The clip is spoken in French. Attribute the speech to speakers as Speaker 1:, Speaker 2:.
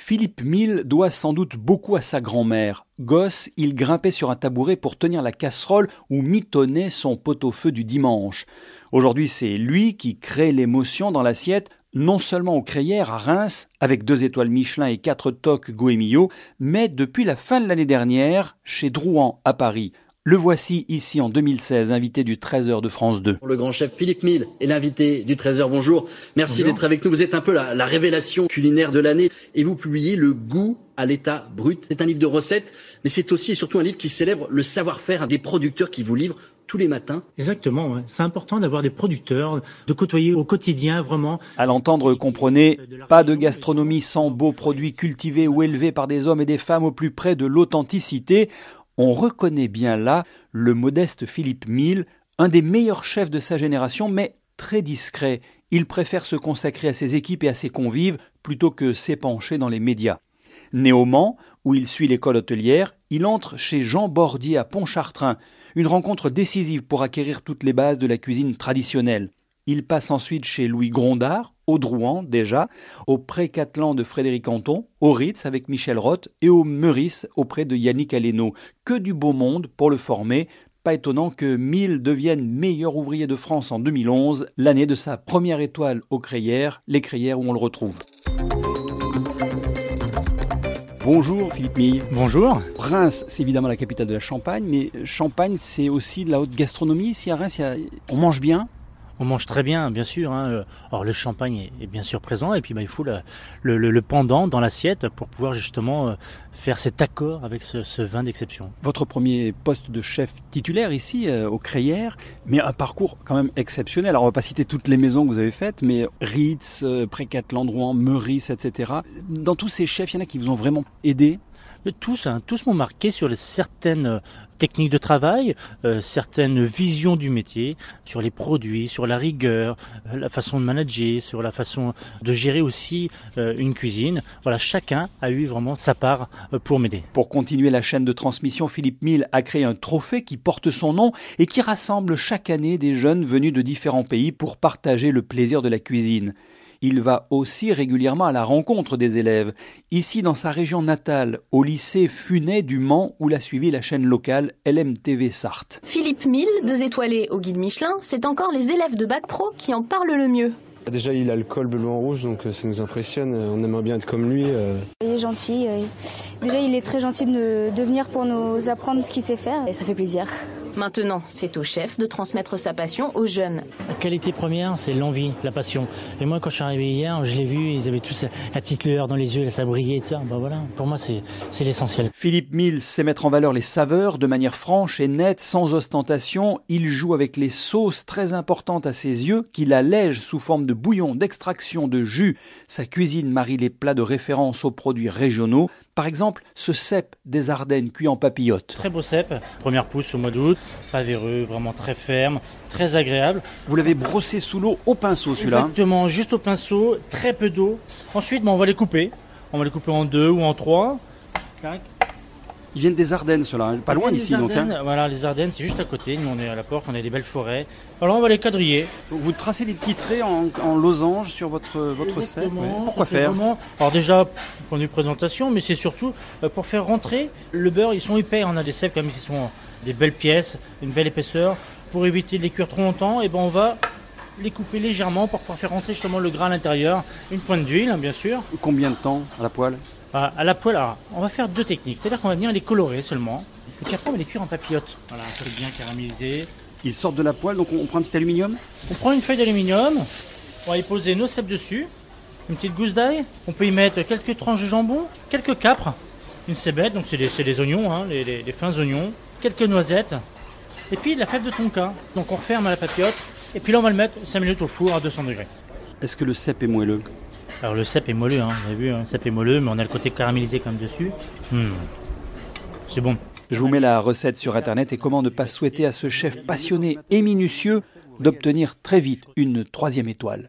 Speaker 1: Philippe Mille doit sans doute beaucoup à sa grand-mère. Gosse, il grimpait sur un tabouret pour tenir la casserole ou mitonnait son pot-au-feu du dimanche. Aujourd'hui, c'est lui qui crée l'émotion dans l'assiette, non seulement aux Crayères à Reims, avec 2 étoiles Michelin et 4 toques Goemio, mais depuis la fin de l'année dernière, chez Drouan à Paris. Le voici ici en 2016, invité du 13h de France 2.
Speaker 2: Le grand chef Philippe Mille est l'invité du 13h. Bonjour, merci d'être avec nous. Vous êtes un peu la révélation culinaire de l'année et vous publiez Le goût à l'état brut. C'est un livre de recettes, mais c'est aussi et surtout un livre qui célèbre le savoir-faire des producteurs qui vous livrent tous les matins.
Speaker 3: Exactement, ouais. C'est important d'avoir des producteurs, de côtoyer au quotidien vraiment.
Speaker 1: À l'entendre, comprenez, pas de gastronomie sans beaux produits cultivés ou élevés par des hommes et des femmes au plus près de l'authenticité. On reconnaît bien là le modeste Philippe Mille, un des meilleurs chefs de sa génération, mais très discret. Il préfère se consacrer à ses équipes et à ses convives plutôt que s'épancher dans les médias. Né au Mans, où il suit l'école hôtelière, il entre chez Jean Bordier à Pontchartrain, une rencontre décisive pour acquérir toutes les bases de la cuisine traditionnelle. Il passe ensuite chez Louis Grondard, au Drouan déjà, au Pré-Catelan de Frédéric Anton, au Ritz avec Michel Roth et au Meurice auprès de Yannick Aleno. Que du beau monde pour le former. Pas étonnant que Mille devienne meilleur ouvrier de France en 2011, l'année de sa première étoile aux Crayères, les Crayères où on le retrouve. Bonjour Philippe Mille.
Speaker 3: Bonjour.
Speaker 1: Reims, c'est évidemment la capitale de la Champagne, mais Champagne, c'est aussi de la haute gastronomie. Ici à Reims, on mange bien.
Speaker 3: On mange très bien, bien sûr. Alors le champagne est bien sûr présent et puis il faut le pendant dans l'assiette pour pouvoir justement faire cet accord avec ce vin d'exception.
Speaker 1: Votre premier poste de chef titulaire ici, aux Crayères, mais un parcours quand même exceptionnel. Alors on ne va pas citer toutes les maisons que vous avez faites, mais Ritz, Pré-Catelan, Drouan, Meurice, etc. Dans tous ces chefs, il y en a qui vous ont vraiment aidé?
Speaker 3: Tous m'ont marqué sur certaines techniques de travail, certaines visions du métier, sur les produits, sur la rigueur, la façon de manager, sur la façon de gérer aussi une cuisine. Voilà, chacun a eu vraiment sa part pour m'aider.
Speaker 1: Pour continuer la chaîne de transmission, Philippe Mille a créé un trophée qui porte son nom et qui rassemble chaque année des jeunes venus de différents pays pour partager le plaisir de la cuisine. Il va aussi régulièrement à la rencontre des élèves. Ici, dans sa région natale, au lycée Funet du Mans, où l'a suivi la chaîne locale LMTV Sarthe.
Speaker 4: Philippe Mille, 2 étoilés au guide Michelin, c'est encore les élèves de Bac Pro qui en parlent le mieux.
Speaker 5: Déjà, il a le col bleu en rouge, donc ça nous impressionne. On aimerait bien être comme lui.
Speaker 6: Il est gentil. Déjà, il est très gentil de venir pour nous apprendre ce qu'il sait faire. Et ça fait plaisir.
Speaker 4: Maintenant, c'est au chef de transmettre sa passion aux jeunes.
Speaker 3: La qualité première, c'est l'envie, la passion. Et moi, quand je suis arrivé hier, je l'ai vu, ils avaient tous la petite lueur dans les yeux, ça brillait, tout ça. Voilà. Pour moi, c'est l'essentiel.
Speaker 1: Philippe Mille sait mettre en valeur les saveurs de manière franche et nette, sans ostentation. Il joue avec les sauces très importantes à ses yeux, qu'il allège sous forme de bouillon, d'extraction, de jus. Sa cuisine marie les plats de référence aux produits régionaux. Par exemple, ce cèpe des Ardennes cuit en papillote.
Speaker 3: Très beau cèpe, première pousse au mois d'août, pas véreux, vraiment très ferme, très agréable.
Speaker 1: Vous l'avez brossé sous l'eau au pinceau celui-là?
Speaker 3: Exactement, juste au pinceau, très peu d'eau. Ensuite, on va les couper. On va les couper en 2 ou en 3. Tac.
Speaker 1: Ils viennent des Ardennes, ceux-là, pas loin d'ici donc.
Speaker 3: Voilà, les Ardennes, c'est juste à côté. Nous, on est à la porte, on a des belles forêts. Alors, on va les quadriller.
Speaker 1: Vous tracez des petits traits en losange sur votre cèpe. Ouais. Pourquoi faire?
Speaker 3: Alors déjà, pour une présentation, mais c'est surtout pour faire rentrer le beurre. Ils sont épais, on a des cèpes comme ils sont des belles pièces, une belle épaisseur. Pour éviter de les cuire trop longtemps, on va les couper légèrement pour pouvoir faire rentrer justement le gras à l'intérieur. Une pointe d'huile, bien sûr.
Speaker 1: Combien de temps à la poêle?
Speaker 3: À la poêle, alors, on va faire 2 techniques. C'est-à-dire qu'on va venir les colorer seulement. Et puis après, on va les cuire en papillote. Voilà, ça bien caramélisé.
Speaker 1: Ils sortent de la poêle, donc on prend un petit aluminium?
Speaker 3: On prend une feuille d'aluminium. On va y poser nos cèpes dessus. Une petite gousse d'ail. On peut y mettre quelques tranches de jambon, quelques capres, une cébette, donc c'est des oignons, les fins oignons, quelques noisettes. Et puis la fève de tonka. Donc on referme à la papillote. Et puis là, on va le mettre 5 minutes au four à 200 degrés.
Speaker 1: Est-ce que le cèpe est moelleux?
Speaker 3: Alors le cèpe est moelleux, vous avez vu, le cèpe est moelleux, mais on a le côté caramélisé comme dessus. C'est bon.
Speaker 1: Je vous mets la recette sur internet et comment ne pas souhaiter à ce chef passionné et minutieux d'obtenir très vite une 3e étoile.